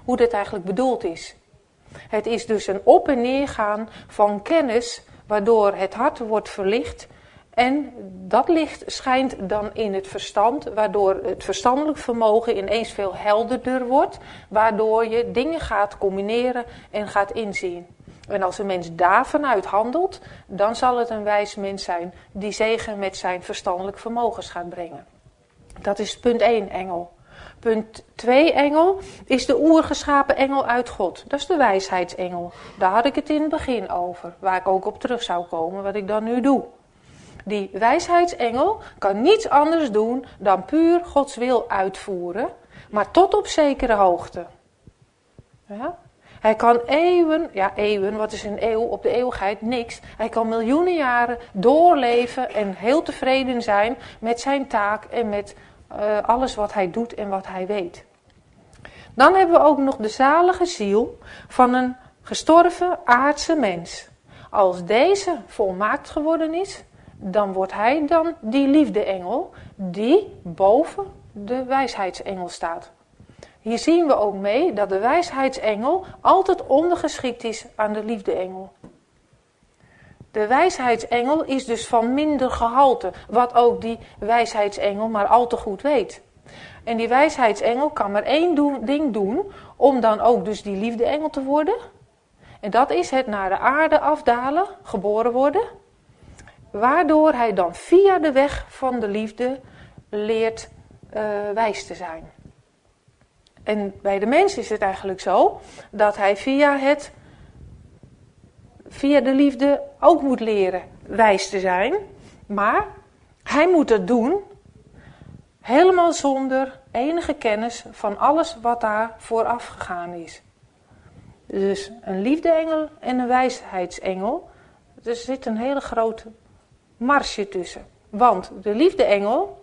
hoe dit eigenlijk bedoeld is. Het is dus een op- en neergaan van kennis, waardoor het hart wordt verlicht. En dat licht schijnt dan in het verstand, waardoor het verstandelijk vermogen ineens veel helderder wordt. Waardoor je dingen gaat combineren en gaat inzien. En als een mens daarvanuit handelt, dan zal het een wijs mens zijn die zegen met zijn verstandelijk vermogens gaat brengen. Dat is punt 1, engel. Punt 2, engel, is de oergeschapen engel uit God. Dat is de wijsheidsengel. Daar had ik het in het begin over, waar ik ook op terug zou komen, wat ik dan nu doe. Die wijsheidsengel kan niets anders doen dan puur Gods wil uitvoeren, maar tot op zekere hoogte. Ja? Hij kan eeuwen, wat is een eeuw? Op de eeuwigheid niks. Hij kan miljoenen jaren doorleven en heel tevreden zijn met zijn taak en met alles wat hij doet en wat hij weet. Dan hebben we ook nog de zalige ziel van een gestorven aardse mens. Als deze volmaakt geworden is, dan wordt hij dan die liefdeengel die boven de wijsheidsengel staat. Hier zien we ook mee dat de wijsheidsengel altijd ondergeschikt is aan de liefdeengel. De wijsheidsengel is dus van minder gehalte, wat ook die wijsheidsengel maar al te goed weet. En die wijsheidsengel kan maar één ding doen, om dan ook dus die liefdeengel te worden. En dat is het naar de aarde afdalen, geboren worden. Waardoor hij dan via de weg van de liefde leert wijs te zijn. En bij de mens is het eigenlijk zo dat hij via de liefde ook moet leren wijs te zijn. Maar hij moet het doen helemaal zonder enige kennis van alles wat daar vooraf gegaan is. Dus een liefdeengel en een wijsheidsengel. Er zit een hele grote marge tussen. Want de liefdeengel,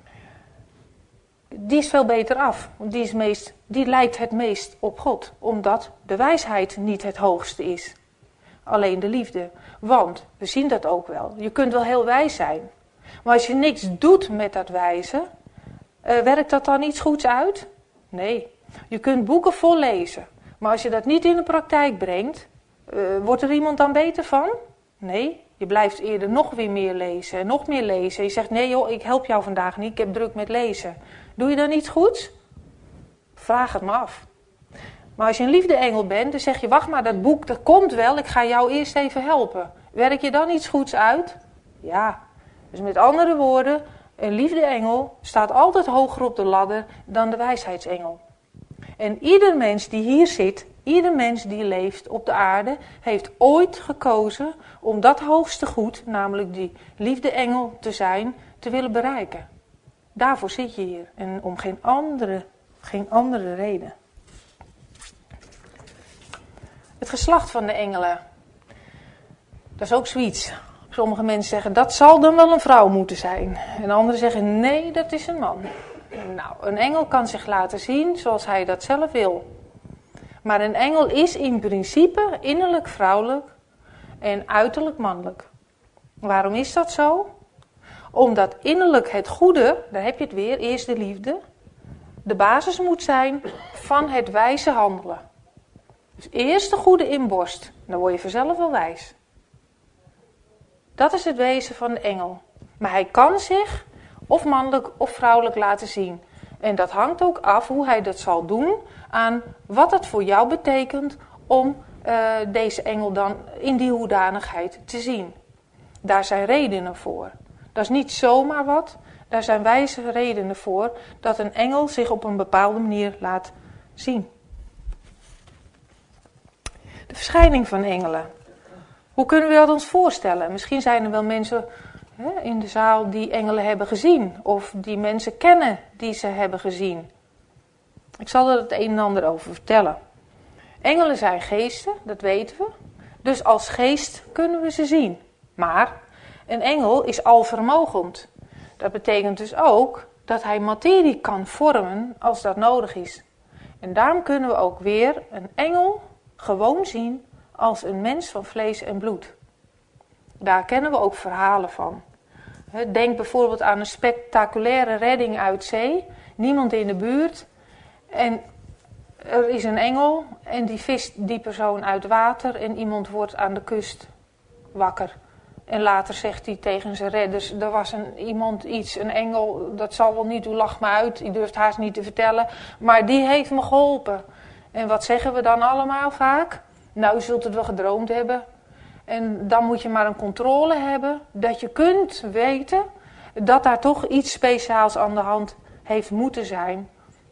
die is veel beter af. Die lijkt het meest op God. Omdat de wijsheid niet het hoogste is. Alleen de liefde. Want, we zien dat ook wel. Je kunt wel heel wijs zijn. Maar als je niks doet met dat wijzen, werkt dat dan iets goeds uit? Nee. Je kunt boeken vol lezen. Maar als je dat niet in de praktijk brengt, wordt er iemand dan beter van? Nee. Je blijft eerder nog weer meer lezen en nog meer lezen. Je zegt, nee joh, ik help jou vandaag niet, ik heb druk met lezen. Doe je dan iets goeds? Vraag het me af. Maar als je een liefdeengel bent, dan zeg je, wacht maar, dat boek, dat komt wel, ik ga jou eerst even helpen. Werk je dan iets goeds uit? Ja. Dus met andere woorden, een liefdeengel staat altijd hoger op de ladder dan de wijsheidsengel. En ieder mens die hier zit, ieder mens die leeft op de aarde, heeft ooit gekozen om dat hoogste goed, namelijk die liefdeengel te zijn, te willen bereiken. Daarvoor zit je hier en om geen andere reden. Het geslacht van de engelen, dat is ook zoiets. Sommige mensen zeggen, dat zal dan wel een vrouw moeten zijn. En anderen zeggen, nee, dat is een man. Nou, een engel kan zich laten zien zoals hij dat zelf wil. Maar een engel is in principe innerlijk vrouwelijk en uiterlijk mannelijk. Waarom is dat zo? Omdat innerlijk het goede, daar heb je het weer, eerst de liefde, de basis moet zijn van het wijze handelen. Dus eerst de goede inborst, dan word je vanzelf wel wijs. Dat is het wezen van de engel. Maar hij kan zich of mannelijk of vrouwelijk laten zien. En dat hangt ook af hoe hij dat zal doen aan wat het voor jou betekent om deze engel dan in die hoedanigheid te zien. Daar zijn redenen voor. Dat is niet zomaar wat. Daar zijn wijze redenen voor dat een engel zich op een bepaalde manier laat zien. De verschijning van engelen. Hoe kunnen we dat ons voorstellen? Misschien zijn er wel mensen in de zaal die engelen hebben gezien. Of die mensen kennen die ze hebben gezien. Ik zal er het een en ander over vertellen. Engelen zijn geesten, dat weten we. Dus als geest kunnen we ze zien. Maar een engel is alvermogend. Dat betekent dus ook dat hij materie kan vormen als dat nodig is. En daarom kunnen we ook weer een engel gewoon zien als een mens van vlees en bloed. Daar kennen we ook verhalen van. Denk bijvoorbeeld aan een spectaculaire redding uit zee. Niemand in de buurt. En er is een engel en die vist die persoon uit water en iemand wordt aan de kust wakker. En later zegt hij tegen zijn redders, er was een engel, dat zal wel niet, u lacht me uit, u durft haast niet te vertellen, maar die heeft me geholpen. En wat zeggen we dan allemaal vaak? Nou, u zult het wel gedroomd hebben. En dan moet je maar een controle hebben, dat je kunt weten dat daar toch iets speciaals aan de hand heeft moeten zijn.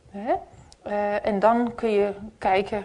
En dan kun je kijken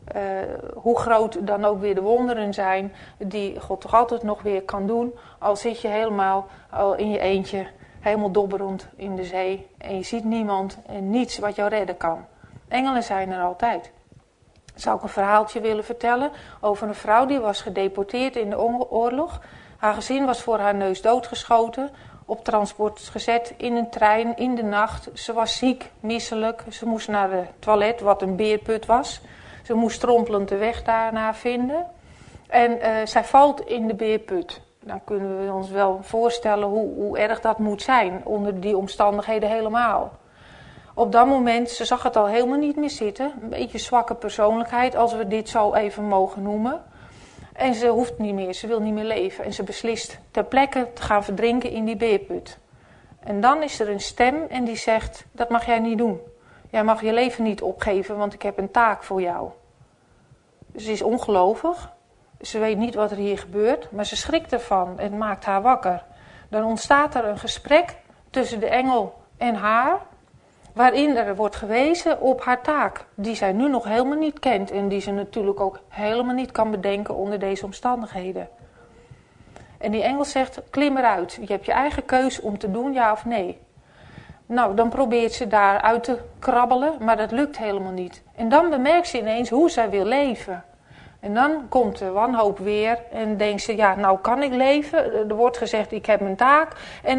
hoe groot dan ook weer de wonderen zijn die God toch altijd nog weer kan doen. Al zit je helemaal al in je eentje, helemaal dobberend in de zee en je ziet niemand en niets wat jou redden kan. Engelen zijn er altijd. Zou ik een verhaaltje willen vertellen over een vrouw die was gedeporteerd in de oorlog. Haar gezin was voor haar neus doodgeschoten, op transport gezet in een trein in de nacht. Ze was ziek, misselijk, ze moest naar het toilet, wat een beerput was. Ze moest strompelend de weg daarna vinden. En zij valt in de beerput. Dan kunnen we ons wel voorstellen hoe erg dat moet zijn, onder die omstandigheden helemaal. Op dat moment, ze zag het al helemaal niet meer zitten. Een beetje zwakke persoonlijkheid, als we dit zo even mogen noemen. En ze hoeft niet meer, ze wil niet meer leven. En ze beslist ter plekke te gaan verdrinken in die beerput. En dan is er een stem en die zegt, dat mag jij niet doen. Jij mag je leven niet opgeven, want ik heb een taak voor jou. Ze is ongelovig. Ze weet niet wat er hier gebeurt, maar ze schrikt ervan en het maakt haar wakker. Dan ontstaat er een gesprek tussen de engel en haar, waarin er wordt gewezen op haar taak, die zij nu nog helemaal niet kent en die ze natuurlijk ook helemaal niet kan bedenken onder deze omstandigheden. En die engel zegt, klim eruit, je hebt je eigen keus om te doen, ja of nee. Nou, dan probeert ze daar uit te krabbelen, maar dat lukt helemaal niet. En dan bemerkt ze ineens hoe zij wil leven. En dan komt de wanhoop weer en denkt ze, ja, nou kan ik leven. Er wordt gezegd, ik heb mijn taak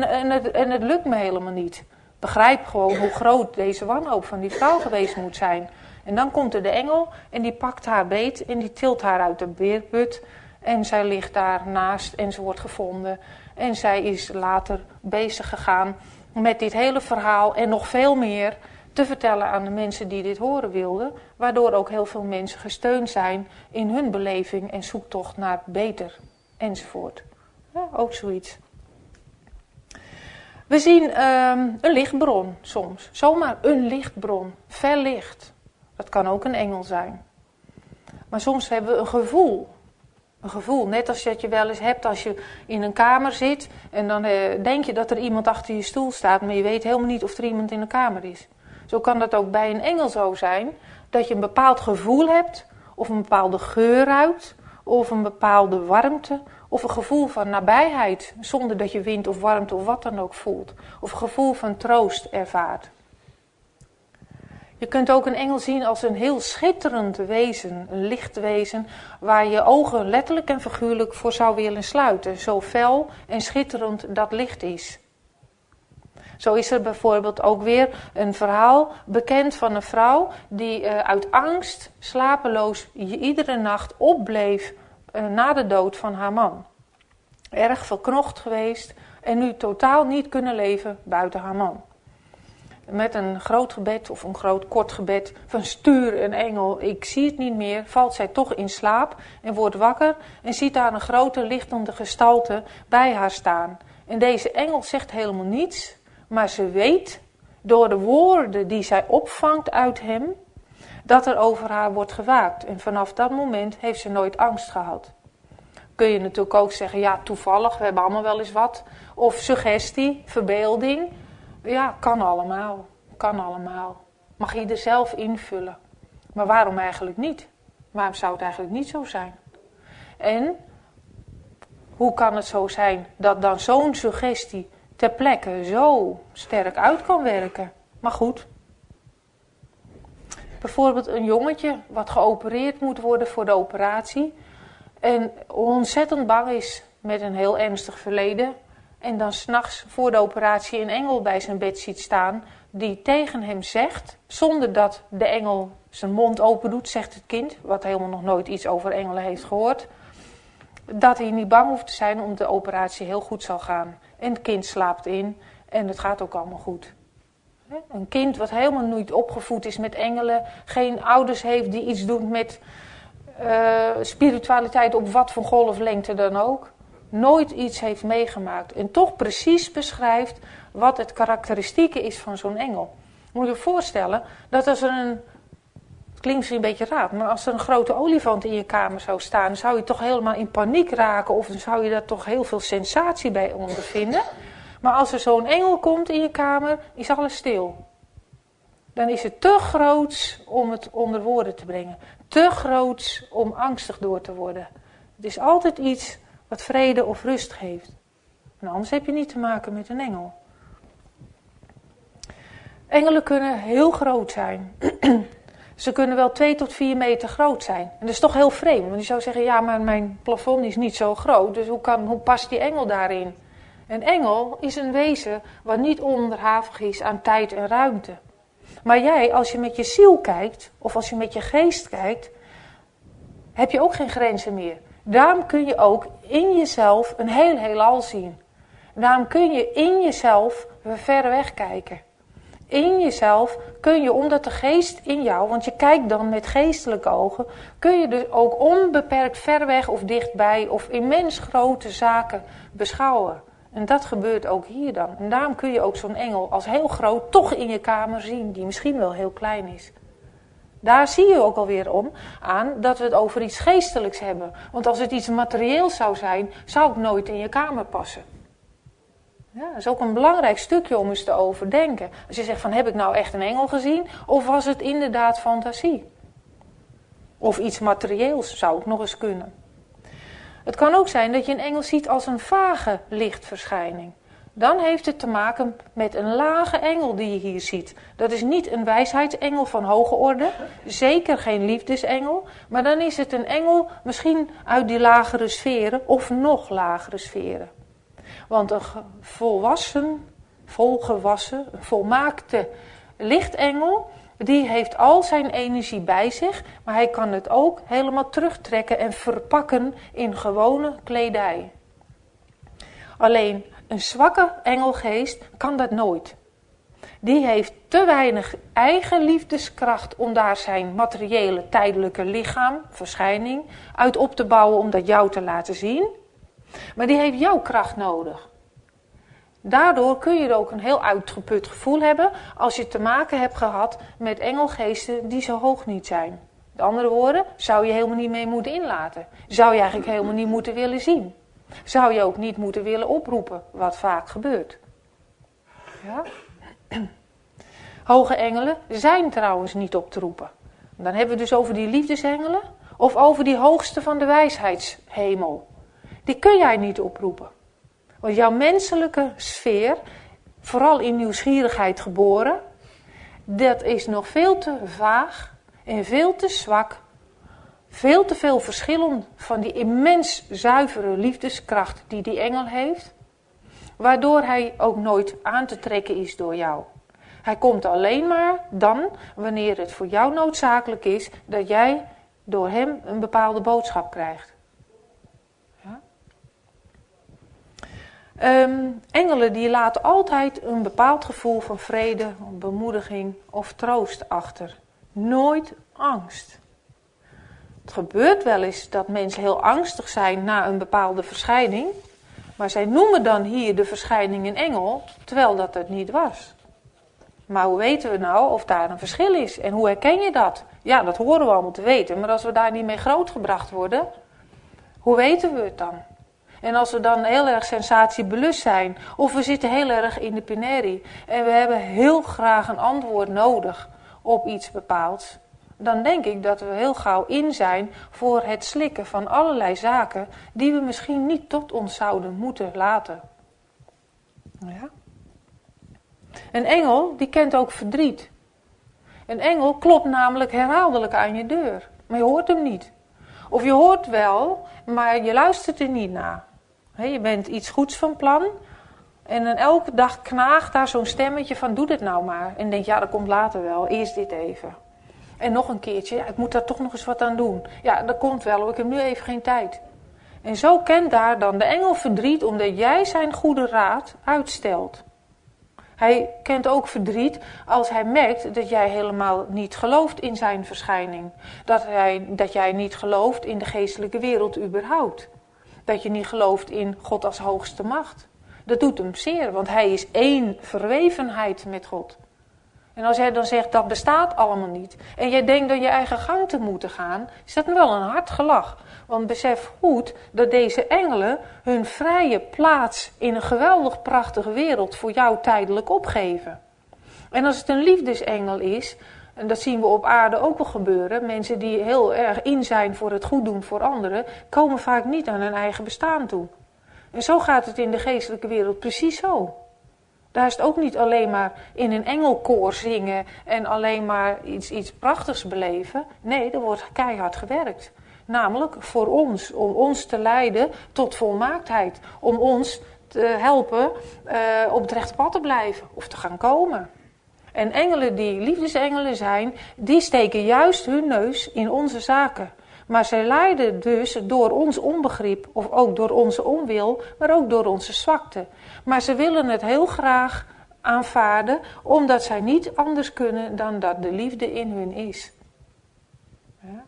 en het lukt me helemaal niet. Begrijp gewoon hoe groot deze wanhoop van die vrouw geweest moet zijn. En dan komt er de engel en die pakt haar beet en die tilt haar uit de beerput. En zij ligt daarnaast en ze wordt gevonden. En zij is later bezig gegaan met dit hele verhaal en nog veel meer te vertellen aan de mensen die dit horen wilden. Waardoor ook heel veel mensen gesteund zijn in hun beleving en zoektocht naar beter enzovoort. Ja, ook zoiets. We zien een lichtbron soms. Zomaar een lichtbron. Fel licht. Dat kan ook een engel zijn. Maar soms hebben we een gevoel. Een gevoel. Net als dat je wel eens hebt als je in een kamer zit. En dan denk je dat er iemand achter je stoel staat. Maar je weet helemaal niet of er iemand in de kamer is. Zo kan dat ook bij een engel zo zijn. Dat je een bepaald gevoel hebt. Of een bepaalde geur ruikt. Of een bepaalde warmte. Of een gevoel van nabijheid, zonder dat je wind of warmte of wat dan ook voelt. Of een gevoel van troost ervaart. Je kunt ook een engel zien als een heel schitterend wezen, een lichtwezen, waar je ogen letterlijk en figuurlijk voor zou willen sluiten. Zo fel en schitterend dat licht is. Zo is er bijvoorbeeld ook weer een verhaal bekend van een vrouw die uit angst slapeloos iedere nacht opbleef na de dood van haar man. Erg verknocht geweest en nu totaal niet kunnen leven buiten haar man. Met een groot gebed of een groot kort gebed van stuur een engel, ik zie het niet meer, valt zij toch in slaap en wordt wakker en ziet daar een grote lichtende gestalte bij haar staan. En deze engel zegt helemaal niets, maar ze weet door de woorden die zij opvangt uit hem, dat er over haar wordt gewaakt. En vanaf dat moment heeft ze nooit angst gehad. Kun je natuurlijk ook zeggen, ja, toevallig, we hebben allemaal wel eens wat. Of suggestie, verbeelding. Ja, kan allemaal. Kan allemaal. Mag ieder zelf invullen. Maar waarom eigenlijk niet? Waarom zou het eigenlijk niet zo zijn? En hoe kan het zo zijn dat dan zo'n suggestie ter plekke zo sterk uit kan werken? Maar goed. Bijvoorbeeld een jongetje wat geopereerd moet worden voor de operatie. En ontzettend bang is met een heel ernstig verleden. En dan 's nachts voor de operatie een engel bij zijn bed ziet staan. Die tegen hem zegt, zonder dat de engel zijn mond open doet, zegt het kind. Wat helemaal nog nooit iets over engelen heeft gehoord. Dat hij niet bang hoeft te zijn omdat de operatie heel goed zal gaan. En het kind slaapt in en het gaat ook allemaal goed. Een kind wat helemaal niet opgevoed is met engelen, geen ouders heeft die iets doen met spiritualiteit op wat voor golflengte dan ook, nooit iets heeft meegemaakt en toch precies beschrijft wat het karakteristieke is van zo'n engel. Moet je je voorstellen dat als er het klinkt misschien een beetje raar, maar als er een grote olifant in je kamer zou staan, zou je toch helemaal in paniek raken of dan zou je daar toch heel veel sensatie bij ondervinden. Maar als er zo'n engel komt in je kamer, is alles stil. Dan is het te groots om het onder woorden te brengen. Te groots om angstig door te worden. Het is altijd iets wat vrede of rust geeft. En anders heb je niet te maken met een engel. Engelen kunnen heel groot zijn. Ze kunnen wel 2 tot 4 meter groot zijn. En dat is toch heel vreemd. Want je zou zeggen, ja, maar mijn plafond is niet zo groot. Dus hoe past die engel daarin? Een engel is een wezen wat niet onderhavig is aan tijd en ruimte. Maar jij, als je met je ziel kijkt, of als je met je geest kijkt, heb je ook geen grenzen meer. Daarom kun je ook in jezelf een heel heelal zien. Daarom kun je in jezelf ver weg kijken. In jezelf kun je, omdat de geest in jou, want je kijkt dan met geestelijke ogen, kun je dus ook onbeperkt ver weg of dichtbij of immens grote zaken beschouwen. En dat gebeurt ook hier dan. En daarom kun je ook zo'n engel als heel groot toch in je kamer zien, die misschien wel heel klein is. Daar zie je ook alweer aan dat we het over iets geestelijks hebben. Want als het iets materieels zou zijn, zou het nooit in je kamer passen. Ja, dat is ook een belangrijk stukje om eens te overdenken. Als je zegt van, heb ik nou echt een engel gezien? Of was het inderdaad fantasie? Of iets materieels zou het nog eens kunnen. Het kan ook zijn dat je een engel ziet als een vage lichtverschijning. Dan heeft het te maken met een lage engel die je hier ziet. Dat is niet een wijsheidsengel van hoge orde. Zeker geen liefdesengel. Maar dan is het een engel misschien uit die lagere sferen of nog lagere sferen. Want een volgewassen, een volmaakte lichtengel, die heeft al zijn energie bij zich, maar hij kan het ook helemaal terugtrekken en verpakken in gewone kledij. Alleen een zwakke engelgeest kan dat nooit. Die heeft te weinig eigen liefdeskracht om daar zijn materiële tijdelijke lichaam, verschijning, uit op te bouwen om dat jou te laten zien. Maar die heeft jouw kracht nodig. Daardoor kun je ook een heel uitgeput gevoel hebben als je te maken hebt gehad met engelgeesten die zo hoog niet zijn. Met andere woorden, zou je helemaal niet mee moeten inlaten. Zou je eigenlijk helemaal niet moeten willen zien. Zou je ook niet moeten willen oproepen, wat vaak gebeurt. Ja? Hoge engelen zijn trouwens niet op te roepen. Dan hebben we dus over die liefdesengelen of over die hoogste van de wijsheidshemel. Die kun jij niet oproepen. Want jouw menselijke sfeer, vooral in nieuwsgierigheid geboren, dat is nog veel te vaag en veel te zwak. Veel te veel verschillen van die immens zuivere liefdeskracht die die engel heeft. Waardoor hij ook nooit aan te trekken is door jou. Hij komt alleen maar dan wanneer het voor jou noodzakelijk is dat jij door hem een bepaalde boodschap krijgt. Ja? Engelen die laten altijd een bepaald gevoel van vrede, bemoediging of troost achter. Nooit angst. Het gebeurt wel eens dat mensen heel angstig zijn na een bepaalde verschijning. Maar zij noemen dan hier de verschijning een engel, terwijl dat het niet was. Maar hoe weten we nou of daar een verschil is? En hoe herken je dat? Ja, dat horen we allemaal te weten. Maar als we daar niet mee grootgebracht worden, hoe weten we het dan? En als we dan heel erg sensatiebelust zijn, of we zitten heel erg in de penerie en we hebben heel graag een antwoord nodig op iets bepaalds, dan denk ik dat we heel gauw in zijn voor het slikken van allerlei zaken die we misschien niet tot ons zouden moeten laten. Ja. Een engel, die kent ook verdriet. Een engel klopt namelijk herhaaldelijk aan je deur, maar je hoort hem niet. Of je hoort wel, maar je luistert er niet naar. Je bent iets goeds van plan en dan elke dag knaagt daar zo'n stemmetje van doe dit nou maar. En denk ja, dat komt later wel, eerst dit even. En nog een keertje, ja, ik moet daar toch nog eens wat aan doen. Ja, dat komt wel, hoor, ik heb nu even geen tijd. En zo kent daar dan de engel verdriet omdat jij zijn goede raad uitstelt. Hij kent ook verdriet als hij merkt dat jij helemaal niet gelooft in zijn verschijning. Dat jij niet gelooft in de geestelijke wereld überhaupt. Dat je niet gelooft in God als hoogste macht. Dat doet hem zeer, want hij is één verwevenheid met God. En als jij dan zegt, dat bestaat allemaal niet. En jij denkt dat je eigen gang te moeten gaan, is dat wel een hard gelach. Want besef goed dat deze engelen hun vrije plaats in een geweldig prachtige wereld voor jou tijdelijk opgeven. En als het een liefdesengel is, en dat zien we op aarde ook wel gebeuren, mensen die heel erg in zijn voor het goed doen voor anderen, komen vaak niet aan hun eigen bestaan toe. En zo gaat het in de geestelijke wereld precies zo. Daar is het ook niet alleen maar in een engelkoor zingen en alleen maar iets prachtigs beleven. Nee, er wordt keihard gewerkt. Namelijk voor ons, om ons te leiden tot volmaaktheid. Om ons te helpen op het rechte pad te blijven of te gaan komen. En engelen die liefdesengelen zijn, die steken juist hun neus in onze zaken. Maar zij lijden dus door ons onbegrip, of ook door onze onwil, maar ook door onze zwakte. Maar ze willen het heel graag aanvaarden, omdat zij niet anders kunnen dan dat de liefde in hun is. Ja.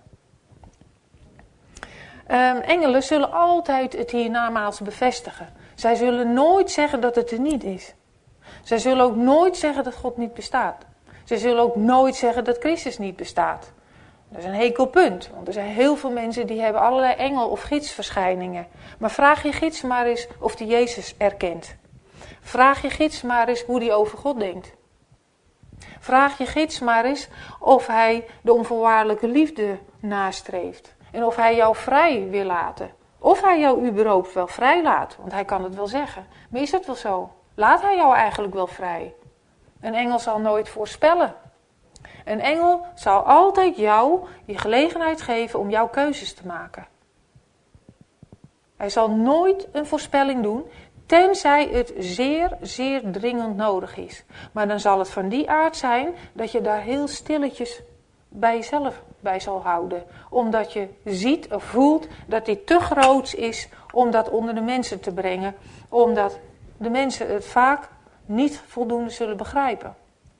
Engelen zullen altijd het hiernamaals bevestigen. Zij zullen nooit zeggen dat het er niet is. Zij zullen ook nooit zeggen dat God niet bestaat. Zij zullen ook nooit zeggen dat Christus niet bestaat. Dat is een hekelpunt, want er zijn heel veel mensen die hebben allerlei engel- of gidsverschijningen. Maar vraag je gids maar eens of die Jezus erkent. Vraag je gids maar eens hoe die over God denkt. Vraag je gids maar eens of hij de onvoorwaardelijke liefde nastreeft. En of hij jou vrij wil laten. Of hij jou überhaupt wel vrij laat, want hij kan het wel zeggen. Maar is dat wel zo? Laat hij jou eigenlijk wel vrij? Een engel zal nooit voorspellen. Een engel zal altijd jou die gelegenheid geven om jouw keuzes te maken. Hij zal nooit een voorspelling doen, tenzij het zeer, zeer dringend nodig is. Maar dan zal het van die aard zijn dat je daar heel stilletjes bij jezelf bij zal houden. Omdat je ziet of voelt dat dit te groot is om dat onder de mensen te brengen. Omdat de mensen het vaak niet voldoende zullen begrijpen.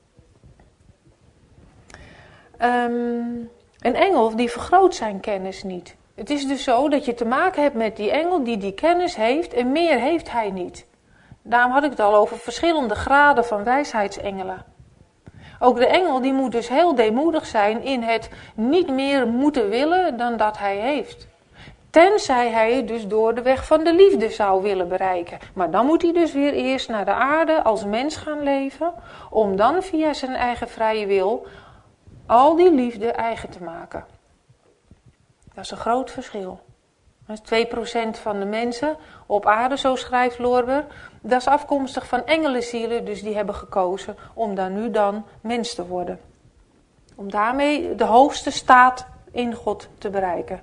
Een engel die vergroot zijn kennis niet. Het is dus zo dat je te maken hebt met die engel die kennis heeft en meer heeft hij niet. Daarom had ik het al over verschillende graden van wijsheidsengelen. Ook de engel die moet dus heel deemoedig zijn in het niet meer moeten willen dan dat hij heeft. Tenzij hij het dus door de weg van de liefde zou willen bereiken. Maar dan moet hij dus weer eerst naar de aarde als mens gaan leven, om dan via zijn eigen vrije wil al die liefde eigen te maken. Dat is een groot verschil. Dat is 2% van de mensen op aarde, zo schrijft Lorber. Dat is afkomstig van engelenzielen, dus die hebben gekozen om dan mens te worden. Om daarmee de hoogste staat in God te bereiken.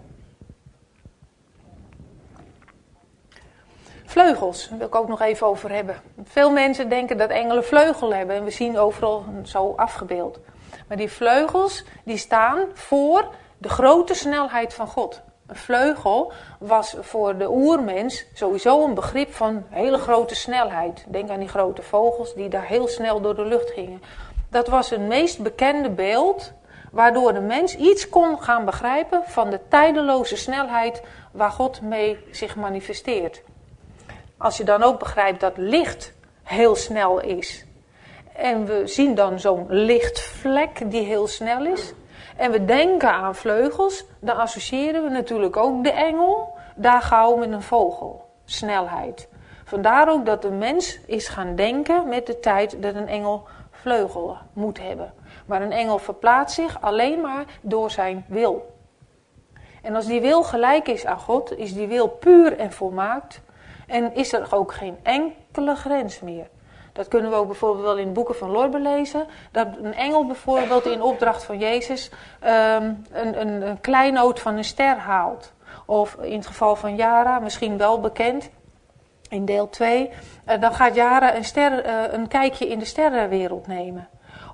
Vleugels, daar wil ik ook nog even over hebben. Veel mensen denken dat engelen vleugelen hebben en we zien overal zo afgebeeld. Maar die vleugels, die staan voor de grote snelheid van God. Een vleugel was voor de oermens sowieso een begrip van hele grote snelheid. Denk aan die grote vogels die daar heel snel door de lucht gingen. Dat was het meest bekende beeld waardoor de mens iets kon gaan begrijpen van de tijdeloze snelheid waar God mee zich manifesteert. Als je dan ook begrijpt dat licht heel snel is. En we zien dan zo'n lichtvlek die heel snel is. En we denken aan vleugels. Dan associëren we natuurlijk ook de engel. Daar gauw met een vogel. Snelheid. Vandaar ook dat de mens is gaan denken met de tijd dat een engel vleugelen moet hebben. Maar een engel verplaatst zich alleen maar door zijn wil. En als die wil gelijk is aan God, is die wil puur en volmaakt. En is er ook geen enkele grens meer. Dat kunnen we ook bijvoorbeeld wel in de boeken van Lorber lezen. Dat een engel bijvoorbeeld in opdracht van Jezus een kleinood van een ster haalt. Of in het geval van Jara, misschien wel bekend, in deel 2. Dan gaat Jara een kijkje in de sterrenwereld nemen.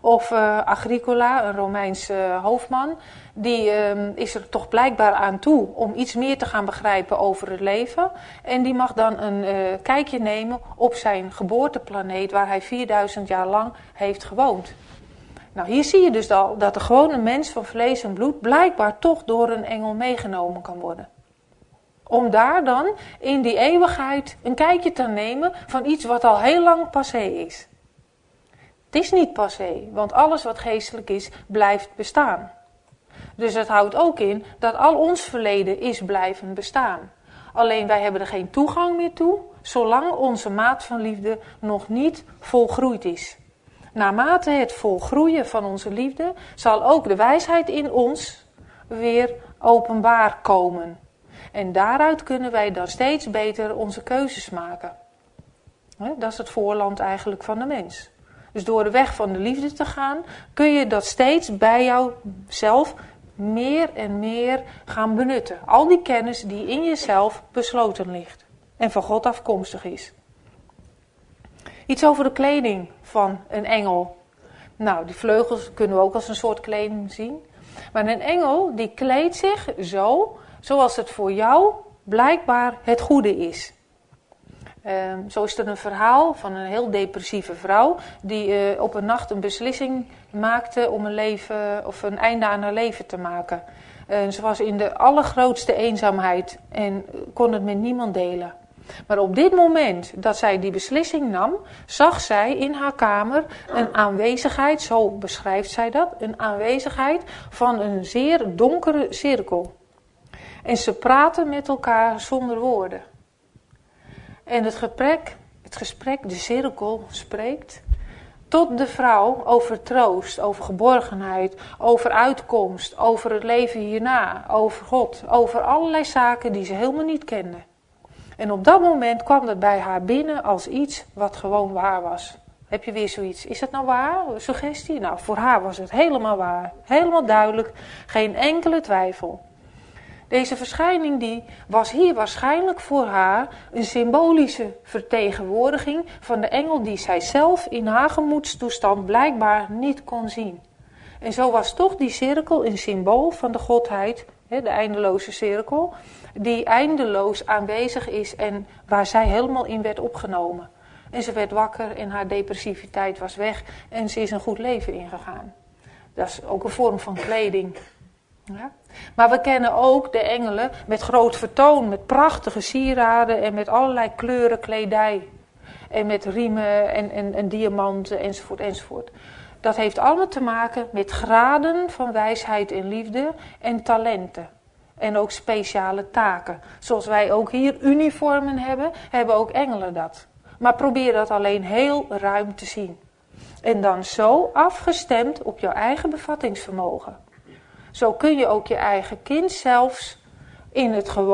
Of Agricola, een Romeinse hoofdman, die is er toch blijkbaar aan toe om iets meer te gaan begrijpen over het leven. En die mag dan een kijkje nemen op zijn geboorteplaneet waar hij 4000 jaar lang heeft gewoond. Nou, hier zie je dus al dat de gewone mens van vlees en bloed blijkbaar toch door een engel meegenomen kan worden. Om daar dan in die eeuwigheid een kijkje te nemen van iets wat al heel lang passé is. Het is niet passé, want alles wat geestelijk is, blijft bestaan. Dus het houdt ook in dat al ons verleden is blijven bestaan. Alleen wij hebben er geen toegang meer toe, zolang onze maat van liefde nog niet volgroeid is. Naarmate het volgroeien van onze liefde, zal ook de wijsheid in ons weer openbaar komen. En daaruit kunnen wij dan steeds beter onze keuzes maken. Dat is het voorland eigenlijk van de mens. Dus door de weg van de liefde te gaan, kun je dat steeds bij jouzelf meer en meer gaan benutten. Al die kennis die in jezelf besloten ligt en van God afkomstig is. Iets over de kleding van een engel. Nou, die vleugels kunnen we ook als een soort kleding zien. Maar een engel die kleedt zich zo, zoals het voor jou blijkbaar het goede is. Zo is er een verhaal van een heel depressieve vrouw die op een nacht een beslissing maakte om een einde aan haar leven te maken. Ze was in de allergrootste eenzaamheid en kon het met niemand delen. Maar op dit moment dat zij die beslissing nam, zag zij in haar kamer een aanwezigheid, zo beschrijft zij dat, een aanwezigheid van een zeer donkere cirkel. En ze praten met elkaar zonder woorden. En het gesprek, de cirkel spreekt tot de vrouw over troost, over geborgenheid, over uitkomst, over het leven hierna, over God, over allerlei zaken die ze helemaal niet kende. En op dat moment kwam dat bij haar binnen als iets wat gewoon waar was. Heb je weer zoiets, is het nou waar? Suggestie? Nou, voor haar was het helemaal waar. Helemaal duidelijk, geen enkele twijfel. Deze verschijning die was hier waarschijnlijk voor haar een symbolische vertegenwoordiging van de engel die zij zelf in haar gemoedstoestand blijkbaar niet kon zien. En zo was toch die cirkel een symbool van de godheid, de eindeloze cirkel, die eindeloos aanwezig is en waar zij helemaal in werd opgenomen. En ze werd wakker en haar depressiviteit was weg en ze is een goed leven ingegaan. Dat is ook een vorm van kleding. Ja? Maar we kennen ook de engelen met groot vertoon, met prachtige sieraden en met allerlei kleuren kledij. En met riemen en diamanten enzovoort enzovoort. Dat heeft allemaal te maken met graden van wijsheid en liefde en talenten. En ook speciale taken. Zoals wij ook hier uniformen hebben, hebben ook engelen dat. Maar probeer dat alleen heel ruim te zien. En dan zo afgestemd op jouw eigen bevattingsvermogen. Zo kun je ook je eigen kind zelfs in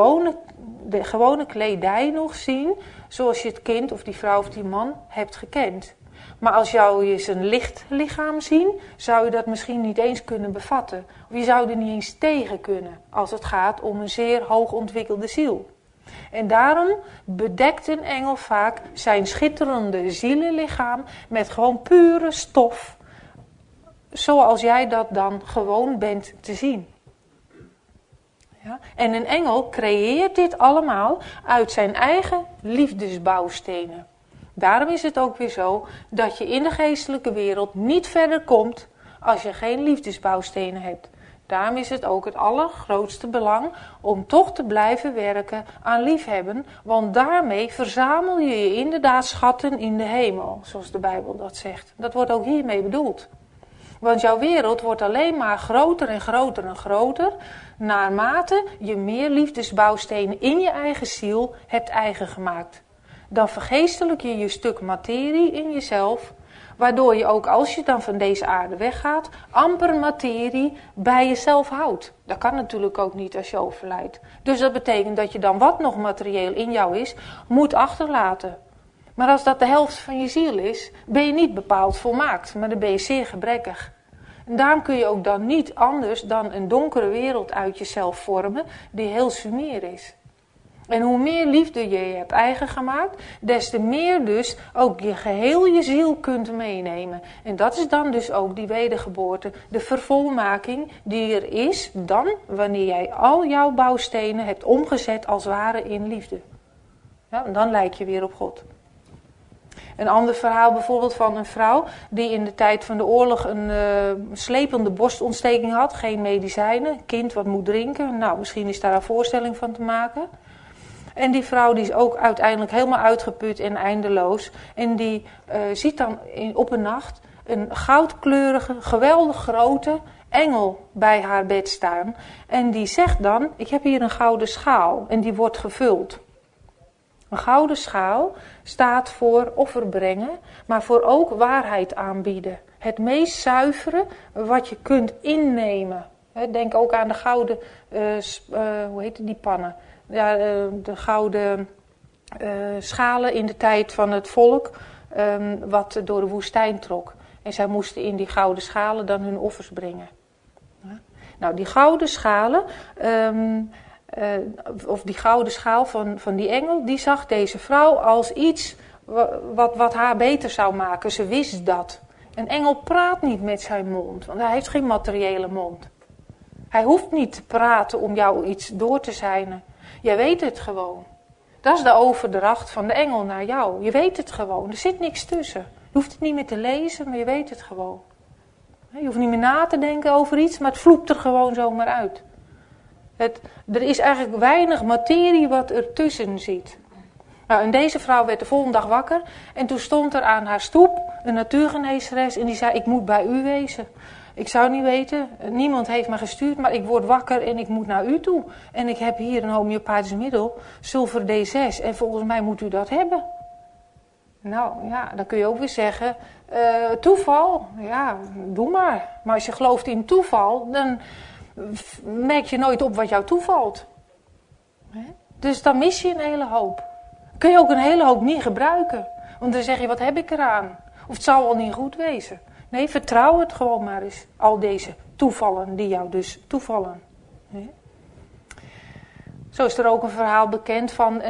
de gewone kledij nog zien, zoals je het kind of die vrouw of die man hebt gekend. Maar als jou je zijn lichtlichaam zien, zou je dat misschien niet eens kunnen bevatten. Of je zou er niet eens tegen kunnen, als het gaat om een zeer hoog ontwikkelde ziel. En daarom bedekt een engel vaak zijn schitterende zielenlichaam met gewoon pure stof, zoals jij dat dan gewoon bent te zien. Ja? En een engel creëert dit allemaal uit zijn eigen liefdesbouwstenen. Daarom is het ook weer zo dat je in de geestelijke wereld niet verder komt als je geen liefdesbouwstenen hebt. Daarom is het ook het allergrootste belang om toch te blijven werken aan liefhebben, want daarmee verzamel je inderdaad schatten in de hemel, zoals de Bijbel dat zegt. Dat wordt ook hiermee bedoeld. Want jouw wereld wordt alleen maar groter en groter en groter, naarmate je meer liefdesbouwstenen in je eigen ziel hebt eigen gemaakt. Dan vergeestelijk je stuk materie in jezelf, waardoor je ook als je dan van deze aarde weggaat, amper materie bij jezelf houdt. Dat kan natuurlijk ook niet als je overlijdt. Dus dat betekent dat je dan wat nog materieel in jou is, moet achterlaten. Maar als dat de helft van je ziel is, ben je niet bepaald volmaakt, maar dan ben je zeer gebrekkig. En daarom kun je ook dan niet anders dan een donkere wereld uit jezelf vormen, die heel sumier is. En hoe meer liefde je hebt eigen gemaakt, des te meer dus ook je geheel je ziel kunt meenemen. En dat is dan dus ook die wedergeboorte, de vervolmaking die er is dan wanneer jij al jouw bouwstenen hebt omgezet als het ware in liefde. Ja, en dan lijk je weer op God. Een ander verhaal bijvoorbeeld van een vrouw die in de tijd van de oorlog een slepende borstontsteking had. Geen medicijnen, een kind wat moet drinken. Nou, misschien is daar een voorstelling van te maken. En die vrouw die is ook uiteindelijk helemaal uitgeput en eindeloos. En die ziet dan op een nacht een goudkleurige, geweldig grote engel bij haar bed staan. En die zegt dan, ik heb hier een gouden schaal en die wordt gevuld. Een gouden schaal staat voor offer brengen, maar voor ook waarheid aanbieden. Het meest zuivere wat je kunt innemen. Denk ook aan de gouden, hoe heet die pannen? Ja, de gouden schalen in de tijd van het volk, wat door de woestijn trok. En zij moesten in die gouden schalen dan hun offers brengen. Nou, die gouden schalen, of die gouden schaal van die engel, die zag deze vrouw als iets wat haar beter zou maken. Ze wist dat. Een engel praat niet met zijn mond, want hij heeft geen materiële mond. Hij hoeft niet te praten om jou iets door te zijnen. Jij weet het gewoon. Dat is de overdracht van de engel naar jou. Je weet het gewoon. Er zit niks tussen. Je hoeft het niet meer te lezen, maar je weet het gewoon. Je hoeft niet meer na te denken over iets, maar het vloept er gewoon zomaar uit. Er is eigenlijk weinig materie wat ertussen zit. Nou, en deze vrouw werd de volgende dag wakker. En toen stond er aan haar stoep een natuurgenezeres. En die zei, ik moet bij u wezen. Ik zou niet weten, niemand heeft me gestuurd, maar ik word wakker en ik moet naar u toe. En ik heb hier een homeopathisch middel, sulfur D6. En volgens mij moet u dat hebben. Nou ja, dan kun je ook weer zeggen, toeval, ja, doe maar. Maar als je gelooft in toeval, dan merk je nooit op wat jou toevalt. Dus dan mis je een hele hoop. Kun je ook een hele hoop niet gebruiken. Want dan zeg je, wat heb ik eraan? Of het zal wel niet goed wezen. Nee, vertrouw het gewoon maar eens. Al deze toevallen die jou dus toevallen. Zo is er ook een verhaal bekend van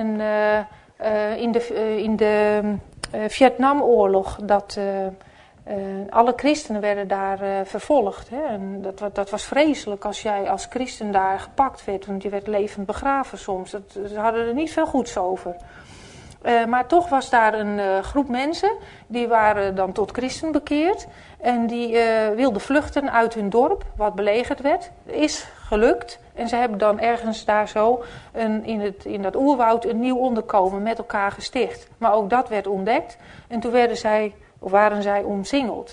in de Vietnamoorlog. Dat alle christenen werden daar vervolgd. Hè? En dat was vreselijk als jij als christen daar gepakt werd. Want je werd levend begraven soms. Ze hadden er niet veel goeds over. Maar toch was daar een groep mensen, die waren dan tot christen bekeerd. En die wilden vluchten uit hun dorp, wat belegerd werd. Is gelukt. En ze hebben dan ergens daar zo in dat oerwoud een nieuw onderkomen met elkaar gesticht. Maar ook dat werd ontdekt. En toen waren zij omsingeld.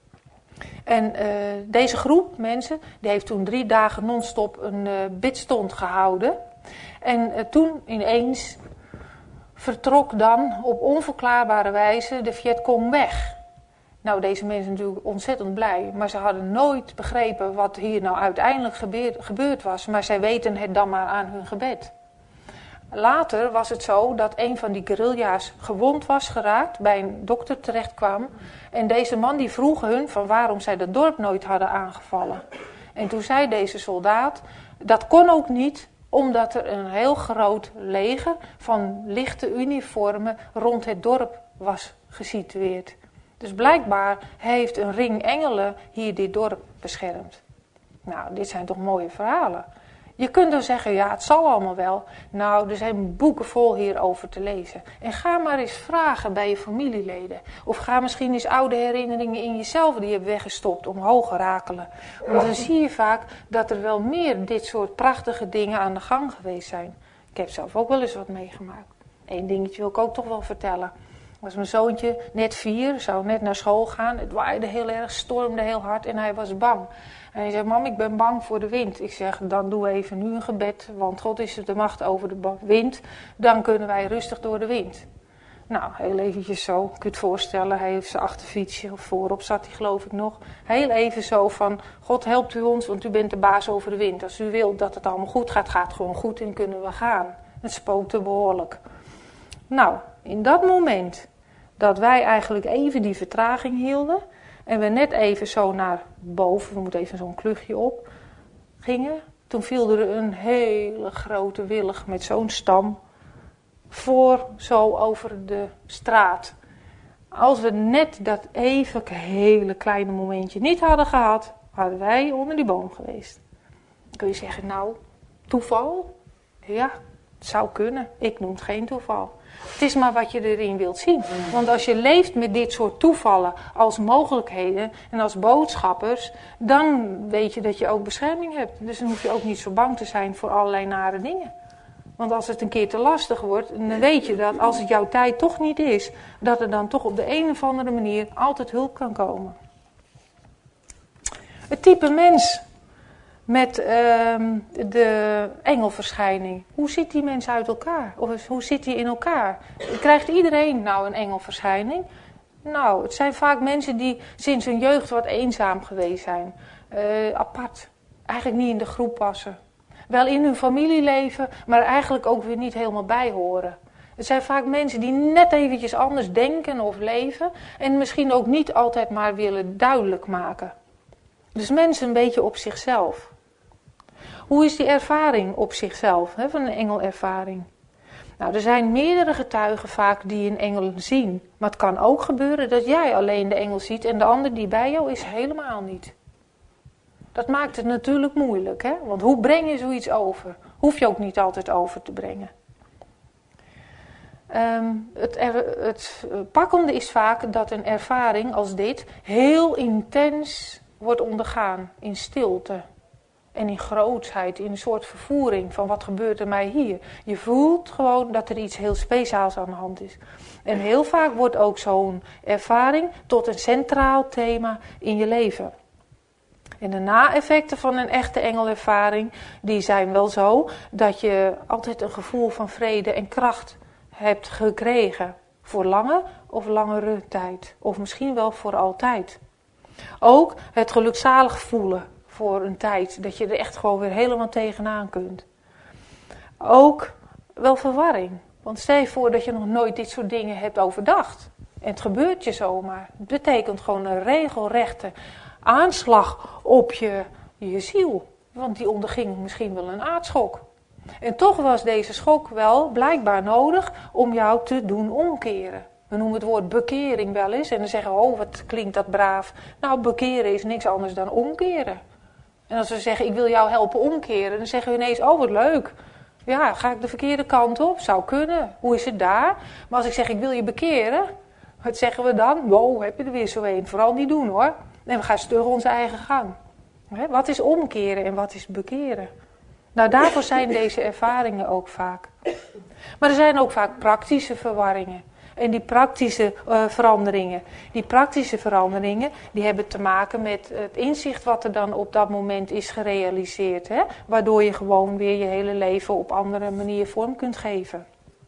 En deze groep mensen, die heeft toen 3 dagen non-stop een bidstond gehouden. En toen ineens vertrok dan op onverklaarbare wijze de Vietcong weg. Nou, deze mensen natuurlijk ontzettend blij, maar ze hadden nooit begrepen wat hier nou uiteindelijk gebeurd was. Maar zij weten het dan maar aan hun gebed. Later was het zo dat een van die guerrilla's gewond was geraakt, bij een dokter terecht kwam. En deze man die vroeg hun van waarom zij dat dorp nooit hadden aangevallen. En toen zei deze soldaat, dat kon ook niet, omdat er een heel groot leger van lichte uniformen rond het dorp was gesitueerd. Dus blijkbaar heeft een ring engelen hier dit dorp beschermd. Nou, dit zijn toch mooie verhalen. Je kunt dan zeggen, ja, het zal allemaal wel. Nou, er zijn boeken vol hierover te lezen. En ga maar eens vragen bij je familieleden. Of ga misschien eens oude herinneringen in jezelf die je hebt weggestopt omhoog rakelen. Want dan zie je vaak dat er wel meer dit soort prachtige dingen aan de gang geweest zijn. Ik heb zelf ook wel eens wat meegemaakt. Eén dingetje wil ik ook toch wel vertellen. Was mijn zoontje net 4, zou net naar school gaan. Het waaide heel erg, stormde heel hard en hij was bang. En hij zei, mam, ik ben bang voor de wind. Ik zeg, dan doe even nu een gebed, want God is de macht over de wind. Dan kunnen wij rustig door de wind. Nou, heel eventjes zo, kun je het voorstellen. Hij heeft zijn achterfietsje, of voorop zat hij geloof ik nog. Heel even zo van, God helpt u ons, want u bent de baas over de wind. Als u wilt dat het allemaal goed gaat, gaat het gewoon goed en kunnen we gaan. Het spookte behoorlijk. Nou, in dat moment dat wij eigenlijk even die vertraging hielden en we net even zo naar boven, we moeten even zo'n klugje op, gingen, toen viel er een hele grote willig met zo'n stam voor zo over de straat. Als we net dat even hele kleine momentje niet hadden gehad, hadden wij onder die boom geweest. Dan kun je zeggen, nou, toeval? Ja, het zou kunnen. Ik noem het geen toeval. Het is maar wat je erin wilt zien. Want als je leeft met dit soort toevallen als mogelijkheden en als boodschappers, dan weet je dat je ook bescherming hebt. Dus dan hoef je ook niet zo bang te zijn voor allerlei nare dingen. Want als het een keer te lastig wordt, dan weet je dat als het jouw tijd toch niet is, dat er dan toch op de een of andere manier altijd hulp kan komen. Het type mens met de engelverschijning. Hoe ziet die mens uit elkaar? Of hoe zit die in elkaar? Krijgt iedereen nou een engelverschijning? Nou, het zijn vaak mensen die sinds hun jeugd wat eenzaam geweest zijn. Apart. Eigenlijk niet in de groep passen. Wel in hun familieleven, maar eigenlijk ook weer niet helemaal bij horen. Het zijn vaak mensen die net eventjes anders denken of leven. En misschien ook niet altijd maar willen duidelijk maken. Dus mensen een beetje op zichzelf. Hoe is die ervaring op zichzelf, van een engelervaring? Nou, er zijn meerdere getuigen vaak die een engel zien. Maar het kan ook gebeuren dat jij alleen de engel ziet en de ander die bij jou is helemaal niet. Dat maakt het natuurlijk moeilijk, hè? Want hoe breng je zoiets over? Hoef je ook niet altijd over te brengen. Het pakkende is vaak dat een ervaring als dit heel intens wordt ondergaan in stilte. En in grootsheid, in een soort vervoering van wat gebeurt er mij hier. Je voelt gewoon dat er iets heel speciaals aan de hand is. En heel vaak wordt ook zo'n ervaring tot een centraal thema in je leven. En de na-effecten van een echte engelervaring, die zijn wel zo dat je altijd een gevoel van vrede en kracht hebt gekregen. Voor lange of langere tijd. Of misschien wel voor altijd. Ook het gelukzalig voelen voor een tijd. Dat je er echt gewoon weer helemaal tegenaan kunt. Ook wel verwarring. Want stel je voor dat je nog nooit dit soort dingen hebt overdacht. En het gebeurt je zomaar. Het betekent gewoon een regelrechte aanslag op je ziel. Want die onderging misschien wel een aardschok. En toch was deze schok wel blijkbaar nodig om jou te doen omkeren. We noemen het woord bekering wel eens. En dan zeggen we, oh wat klinkt dat braaf. Nou, bekeren is niks anders dan omkeren. En als we zeggen, ik wil jou helpen omkeren, dan zeggen we ineens, oh wat leuk. Ja, ga ik de verkeerde kant op? Zou kunnen. Hoe is het daar? Maar als ik zeg, ik wil je bekeren, wat zeggen we dan? Wow, heb je er weer zo een. Vooral niet doen hoor. En we gaan stug onze eigen gang. Wat is omkeren en wat is bekeren? Nou, daarvoor zijn deze ervaringen ook vaak. Maar er zijn ook vaak praktische verwarringen. En die praktische veranderingen, die hebben te maken met het inzicht wat er dan op dat moment is gerealiseerd. Hè? Waardoor je gewoon weer je hele leven op andere manier vorm kunt geven.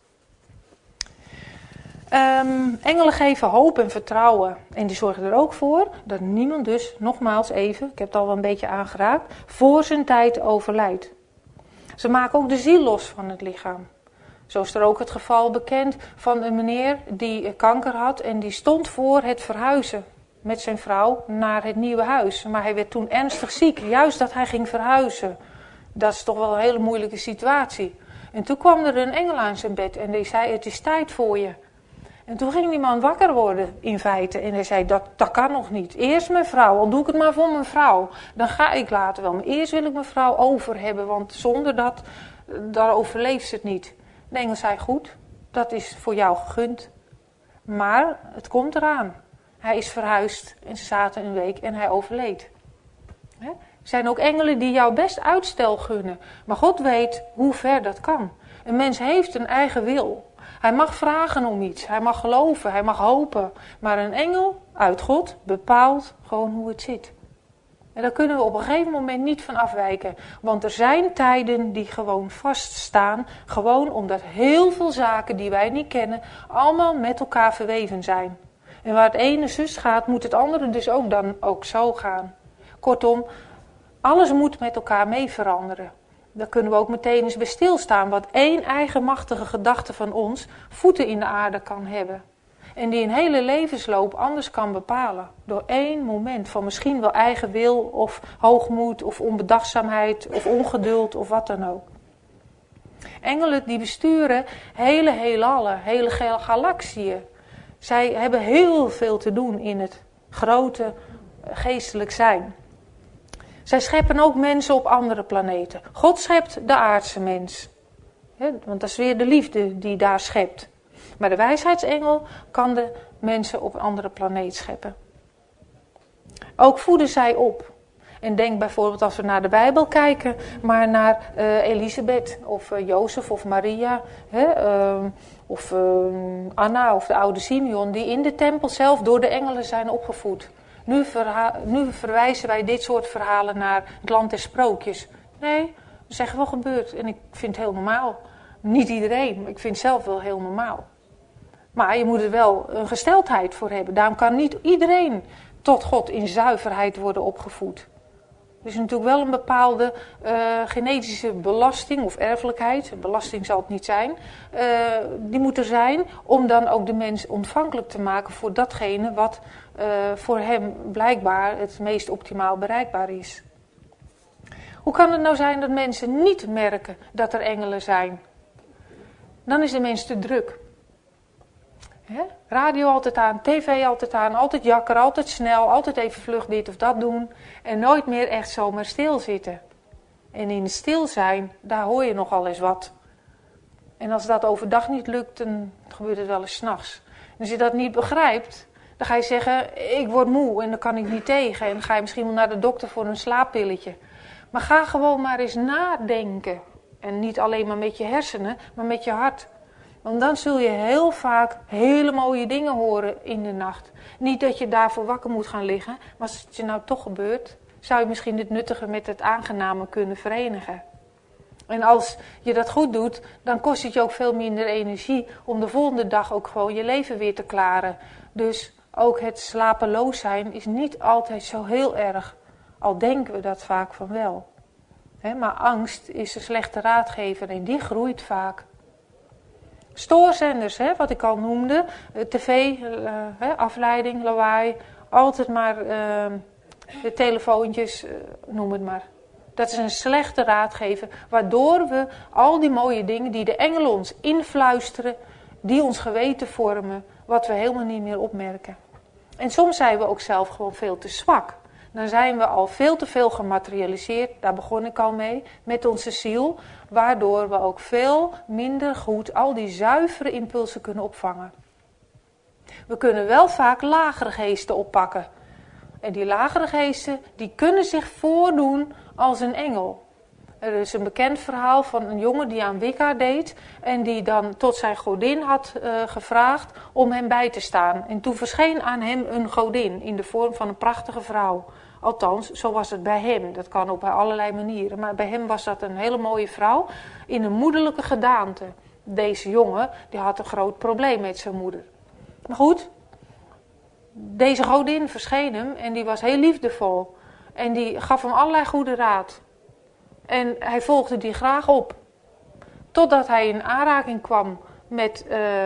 Engelen geven hoop en vertrouwen. En die zorgen er ook voor dat niemand dus, nogmaals even, ik heb het al wel een beetje aangeraakt, voor zijn tijd overlijdt. Ze maken ook de ziel los van het lichaam. Zo is er ook het geval bekend van een meneer die kanker had en die stond voor het verhuizen met zijn vrouw naar het nieuwe huis. Maar hij werd toen ernstig ziek, juist dat hij ging verhuizen. Dat is toch wel een hele moeilijke situatie. En toen kwam er een engel aan zijn bed en die zei, het is tijd voor je. En toen ging die man wakker worden in feite en hij zei, dat kan nog niet. Eerst mijn vrouw, al doe ik het maar voor mijn vrouw. Dan ga ik later wel, maar eerst wil ik mijn vrouw over hebben, want zonder dat, dan overleeft ze het niet. De engel zei, goed, dat is voor jou gegund. Maar het komt eraan. Hij is verhuisd en ze zaten een week en hij overleed. Er zijn ook engelen die jou best uitstel gunnen. Maar God weet hoe ver dat kan. Een mens heeft een eigen wil. Hij mag vragen om iets, hij mag geloven, hij mag hopen. Maar een engel uit God bepaalt gewoon hoe het zit. En daar kunnen we op een gegeven moment niet van afwijken. Want er zijn tijden die gewoon vaststaan. Gewoon omdat heel veel zaken die wij niet kennen allemaal met elkaar verweven zijn. En waar het ene zus gaat, moet het andere dus ook dan ook zo gaan. Kortom, alles moet met elkaar mee veranderen. Daar kunnen we ook meteen eens bij stilstaan. Wat één eigenmachtige gedachte van ons voeten in de aarde kan hebben. En die een hele levensloop anders kan bepalen. Door één moment van misschien wel eigen wil of hoogmoed of onbedachtzaamheid of ongeduld of wat dan ook. Engelen die besturen hele heelallen, hele galaxieën. Zij hebben heel veel te doen in het grote geestelijk zijn. Zij scheppen ook mensen op andere planeten. God schept de aardse mens. Want dat is weer de liefde die daar schept. Maar de wijsheidsengel kan de mensen op een andere planeet scheppen. Ook voeden zij op. En denk bijvoorbeeld als we naar de Bijbel kijken, maar naar Elisabeth of Jozef of Maria. Of Anna of de oude Simeon, die in de tempel zelf door de engelen zijn opgevoed. Nu verwijzen wij dit soort verhalen naar het land der sprookjes. Nee, dat is echt wel gebeurd. En ik vind het heel normaal. Niet iedereen, maar ik vind het zelf wel heel normaal. Maar je moet er wel een gesteldheid voor hebben. Daarom kan niet iedereen tot God in zuiverheid worden opgevoed. Er is natuurlijk wel een bepaalde genetische belasting of erfelijkheid. Belasting zal het niet zijn. Die moet er zijn om dan ook de mens ontvankelijk te maken voor datgene wat voor hem blijkbaar het meest optimaal bereikbaar is. Hoe kan het nou zijn dat mensen niet merken dat er engelen zijn? Dan is de mens te druk. Radio altijd aan, tv altijd aan, altijd jakker, altijd snel, altijd even vlug dit of dat doen. En nooit meer echt zomaar stilzitten. En in het stil zijn, daar hoor je nogal eens wat. En als dat overdag niet lukt, dan gebeurt het wel eens 's nachts. En als je dat niet begrijpt, dan ga je zeggen, ik word moe en daar kan ik niet tegen. En dan ga je misschien wel naar de dokter voor een slaappilletje. Maar ga gewoon maar eens nadenken. En niet alleen maar met je hersenen, maar met je hart. Want dan zul je heel vaak hele mooie dingen horen in de nacht. Niet dat je daarvoor wakker moet gaan liggen, maar als het je nou toch gebeurt, zou je misschien het nuttige met het aangename kunnen verenigen. En als je dat goed doet, dan kost het je ook veel minder energie om de volgende dag ook gewoon je leven weer te klaren. Dus ook het slapeloos zijn is niet altijd zo heel erg, al denken we dat vaak van wel. Maar angst is een slechte raadgever en die groeit vaak. Stoorzenders, wat ik al noemde, tv, afleiding, lawaai, altijd maar de telefoontjes, noem het maar. Dat is een slechte raadgever, waardoor we al die mooie dingen die de engelen ons influisteren, die ons geweten vormen, wat we helemaal niet meer opmerken. En soms zijn we ook zelf gewoon veel te zwak. Dan zijn we al veel te veel gematerialiseerd, daar begon ik al mee, met onze ziel, waardoor we ook veel minder goed al die zuivere impulsen kunnen opvangen. We kunnen wel vaak lagere geesten oppakken. En die lagere geesten, die kunnen zich voordoen als een engel. Er is een bekend verhaal van een jongen die aan Wicca deed en die dan tot zijn godin had gevraagd om hem bij te staan. En toen verscheen aan hem een godin in de vorm van een prachtige vrouw. Althans, zo was het bij hem. Dat kan ook bij allerlei manieren. Maar bij hem was dat een hele mooie vrouw in een moederlijke gedaante. Deze jongen die had een groot probleem met zijn moeder. Maar goed, deze godin verscheen hem en die was heel liefdevol. En die gaf hem allerlei goede raad. En hij volgde die graag op. Totdat hij in aanraking kwam met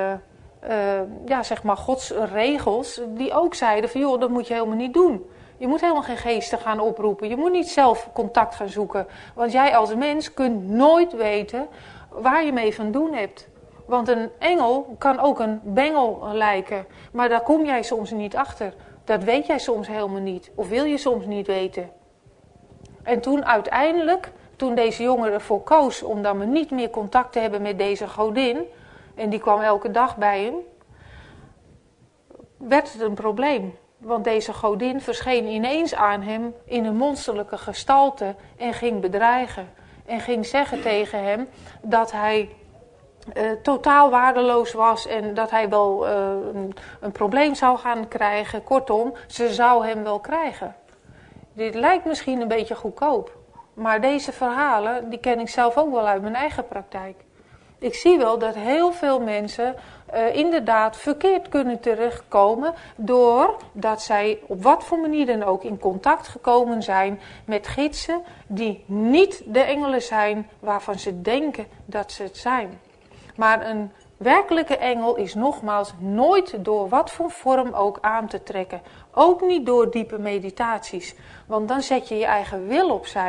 Gods regels. Die ook zeiden van joh, dat moet je helemaal niet doen. Je moet helemaal geen geesten gaan oproepen. Je moet niet zelf contact gaan zoeken. Want jij als mens kunt nooit weten waar je mee van doen hebt. Want een engel kan ook een bengel lijken. Maar daar kom jij soms niet achter. Dat weet jij soms helemaal niet. Of wil je soms niet weten. En toen uiteindelijk, toen deze jongen ervoor koos om dan maar niet meer contact te hebben met deze godin. En die kwam elke dag bij hem. Werd het een probleem. Want deze godin verscheen ineens aan hem in een monsterlijke gestalte en ging bedreigen. En ging zeggen tegen hem dat hij totaal waardeloos was en dat hij wel een probleem zou gaan krijgen. Kortom, ze zou hem wel krijgen. Dit lijkt misschien een beetje goedkoop. Maar deze verhalen, die ken ik zelf ook wel uit mijn eigen praktijk. Ik zie wel dat heel veel mensen inderdaad verkeerd kunnen terechtkomen doordat zij op wat voor manier dan ook in contact gekomen zijn met gidsen die niet de engelen zijn waarvan ze denken dat ze het zijn. Maar een werkelijke engel is nogmaals nooit door wat voor vorm ook aan te trekken. Ook niet door diepe meditaties, want dan zet je je eigen wil opzij.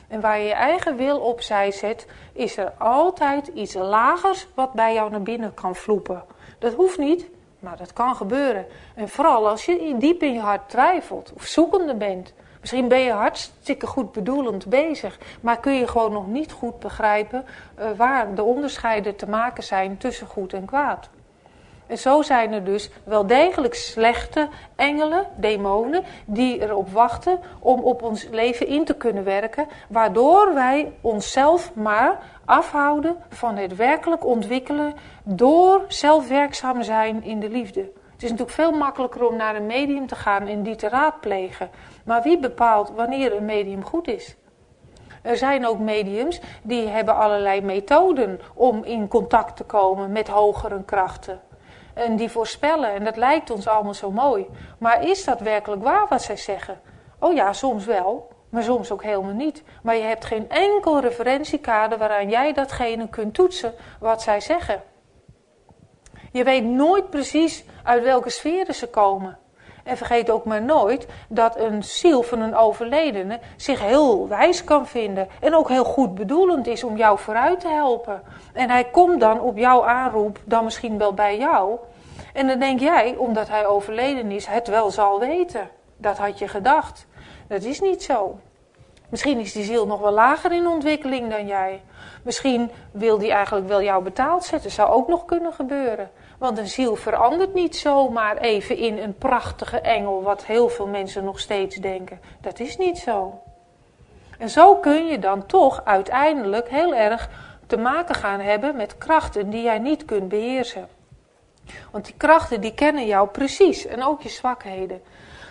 En waar je je eigen wil opzij zet, is er altijd iets lagers wat bij jou naar binnen kan vloepen. Dat hoeft niet, maar dat kan gebeuren. En vooral als je diep in je hart twijfelt of zoekende bent. Misschien ben je hartstikke goed bedoelend bezig, maar kun je gewoon nog niet goed begrijpen waar de onderscheiden te maken zijn tussen goed en kwaad. En zo zijn er dus wel degelijk slechte engelen, demonen, die erop wachten om op ons leven in te kunnen werken, waardoor wij onszelf maar afhouden van het werkelijk ontwikkelen door zelfwerkzaam zijn in de liefde. Het is natuurlijk veel makkelijker om naar een medium te gaan en die te raadplegen. Maar wie bepaalt wanneer een medium goed is? Er zijn ook mediums die hebben allerlei methoden om in contact te komen met hogere krachten. En die voorspellen, en dat lijkt ons allemaal zo mooi. Maar is dat werkelijk waar wat zij zeggen? Oh ja, soms wel, maar soms ook helemaal niet. Maar je hebt geen enkel referentiekader waaraan jij datgene kunt toetsen wat zij zeggen. Je weet nooit precies uit welke sferen ze komen. En vergeet ook maar nooit dat een ziel van een overledene zich heel wijs kan vinden. En ook heel goed bedoelend is om jou vooruit te helpen. En hij komt dan op jouw aanroep, dan misschien wel bij jou. En dan denk jij, omdat hij overleden is, het wel zal weten. Dat had je gedacht. Dat is niet zo. Misschien is die ziel nog wel lager in ontwikkeling dan jij. Misschien wil die eigenlijk wel jou betaald zetten. Zou ook nog kunnen gebeuren. Want een ziel verandert niet zomaar even in een prachtige engel, wat heel veel mensen nog steeds denken. Dat is niet zo. En zo kun je dan toch uiteindelijk heel erg te maken gaan hebben met krachten die jij niet kunt beheersen. Want die krachten die kennen jou precies en ook je zwakheden.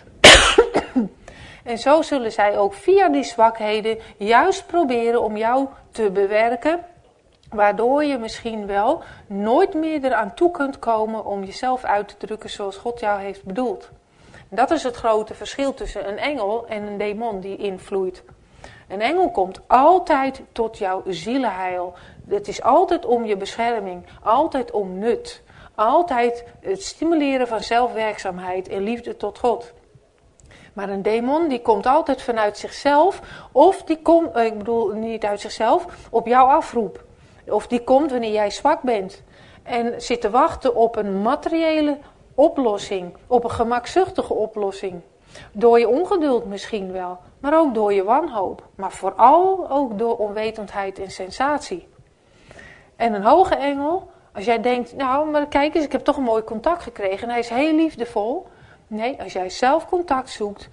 En zo zullen zij ook via die zwakheden juist proberen om jou te bewerken, waardoor je misschien wel nooit meer eraan toe kunt komen om jezelf uit te drukken zoals God jou heeft bedoeld. Dat is het grote verschil tussen een engel en een demon die invloeit. Een engel komt altijd tot jouw zielenheil. Het is altijd om je bescherming, altijd om nut. Altijd het stimuleren van zelfwerkzaamheid en liefde tot God. Maar een demon die komt altijd vanuit zichzelf, of die komt, ik bedoel niet uit zichzelf, op jouw afroep. Of die komt wanneer jij zwak bent. En zit te wachten op een materiële oplossing, op een gemakzuchtige oplossing. Door je ongeduld misschien wel, maar ook door je wanhoop. Maar vooral ook door onwetendheid en sensatie. En een hoge engel, als jij denkt, nou maar kijk eens, ik heb toch een mooi contact gekregen en hij is heel liefdevol. Nee, als jij zelf contact zoekt,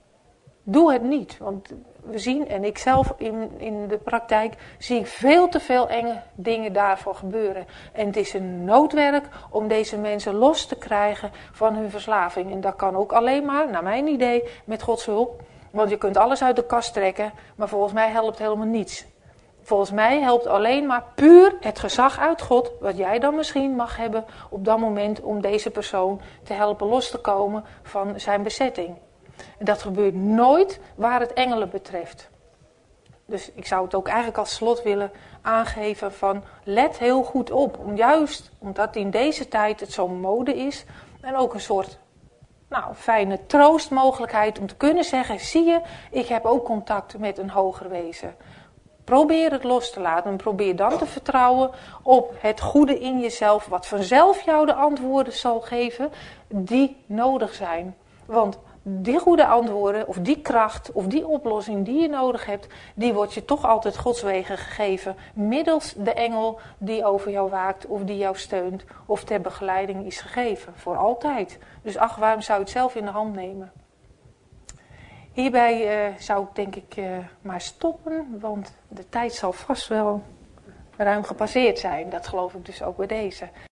doe het niet. Want we zien, en ik zelf in de praktijk, zie ik veel te veel enge dingen daarvoor gebeuren. En het is een noodwerk om deze mensen los te krijgen van hun verslaving. En dat kan ook alleen maar, naar mijn idee, met Gods hulp. Want je kunt alles uit de kast trekken, maar volgens mij helpt helemaal niets. Volgens mij helpt alleen maar puur het gezag uit God, wat jij dan misschien mag hebben op dat moment om deze persoon te helpen los te komen van zijn bezetting. En dat gebeurt nooit waar het engelen betreft. Dus ik zou het ook eigenlijk als slot willen aangeven van let heel goed op. Juist omdat in deze tijd het zo'n mode is en ook een soort fijne troostmogelijkheid om te kunnen zeggen, zie je, ik heb ook contact met een hoger wezen. Probeer het los te laten en probeer dan te vertrouwen op het goede in jezelf, wat vanzelf jou de antwoorden zal geven die nodig zijn. Want die goede antwoorden, of die kracht, of die oplossing die je nodig hebt, die wordt je toch altijd Gods wegen gegeven, middels de engel die over jou waakt, of die jou steunt, of ter begeleiding is gegeven, voor altijd. Dus waarom zou je het zelf in de hand nemen? Hierbij zou ik denk ik maar stoppen, want de tijd zal vast wel ruim gepasseerd zijn. Dat geloof ik dus ook bij deze.